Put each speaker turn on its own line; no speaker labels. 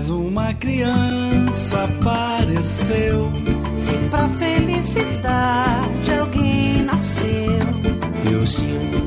mais uma criança apareceu.
Se pra felicidade alguém nasceu,
eu sinto